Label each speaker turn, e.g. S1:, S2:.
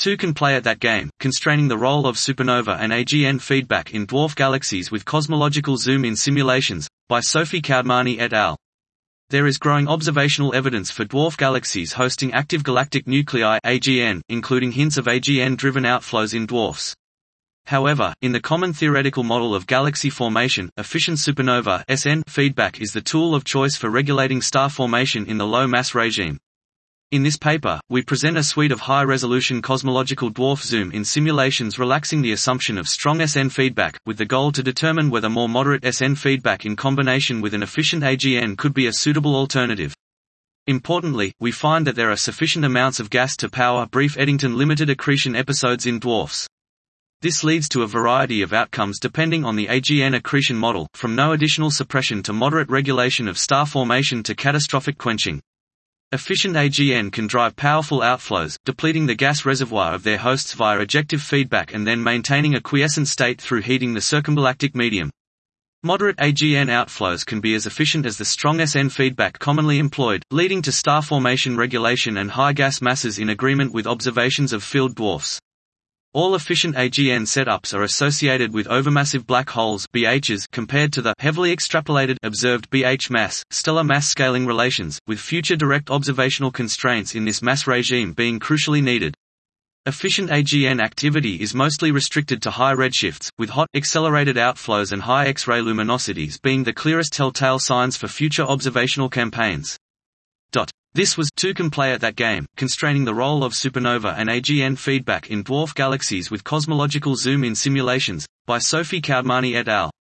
S1: Two can play at that game, constraining the role of supernova and AGN feedback in dwarf galaxies with cosmological zoom-in simulations, by Sophie Kaudmani et al. There is growing observational evidence for dwarf galaxies hosting active galactic nuclei (AGN), including hints of AGN-driven outflows in dwarfs. However, in the common theoretical model of galaxy formation, efficient supernova (SN) feedback is the tool of choice for regulating star formation in the low-mass regime. In this paper, we present a suite of high-resolution cosmological dwarf zoom-in simulations relaxing the assumption of strong SN feedback, with the goal to determine whether more moderate SN feedback in combination with an efficient AGN could be a suitable alternative. Importantly, we find that there are sufficient amounts of gas to power brief Eddington limited accretion episodes in dwarfs. This leads to a variety of outcomes depending on the AGN accretion model, from no additional suppression to moderate regulation of star formation to catastrophic quenching. Efficient AGN can drive powerful outflows, depleting the gas reservoir of their hosts via ejective feedback and then maintaining a quiescent state through heating the circumgalactic medium. Moderate AGN outflows can be as efficient as the strong SN feedback commonly employed, leading to star formation regulation and high gas masses in agreement with observations of filled dwarfs. All efficient AGN setups are associated with overmassive black holes (BHs) compared to the heavily extrapolated observed BH mass, stellar mass scaling relations, with future direct observational constraints in this mass regime being crucially needed. Efficient AGN activity is mostly restricted to high redshifts, with hot, accelerated outflows and high X-ray luminosities being the clearest telltale signs for future observational campaigns. This was Two can play at that game, constraining the role of supernova and AGN feedback in dwarf galaxies with cosmological zoom-in simulations, by Sophie Kaudmani et al.